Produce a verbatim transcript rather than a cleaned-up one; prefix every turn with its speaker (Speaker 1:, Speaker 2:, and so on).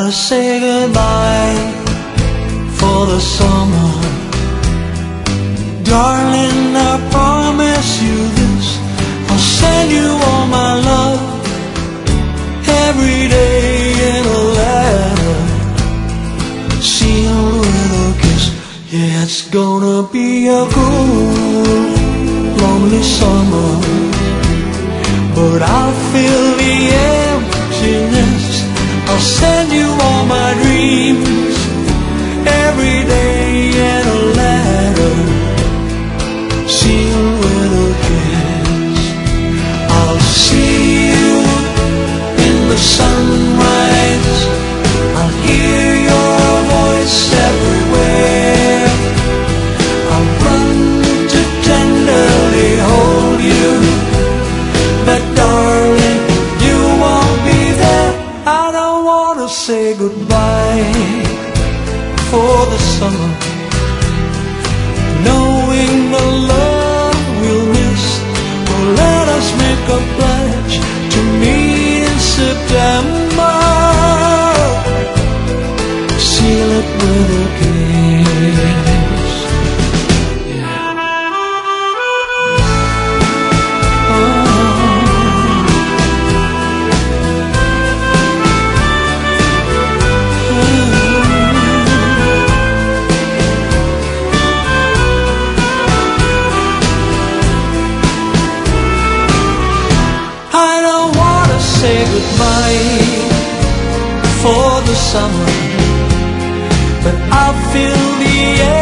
Speaker 1: gotta say goodbye for the summer. Darling, I promise you this, I'll send you all my love every day in a letter, sealed with a kiss. Yeah, it's gonna be a good, lonely summer, but I'll fill the emptiness. I'll send you all my dreams every day in a letter, sealed with a kiss. I'll see you in the sunrise, I'll hear your voice everywhere, I'll run to tenderly hold you, but darling, you won't be there. I don't wanna say goodbye for the summer, knowing the love we'll miss. Well, let us make a pledge to meet in September, seal it with a kiss. Yeah. Oh. I don't wanna say goodbye for the summer, but I feel the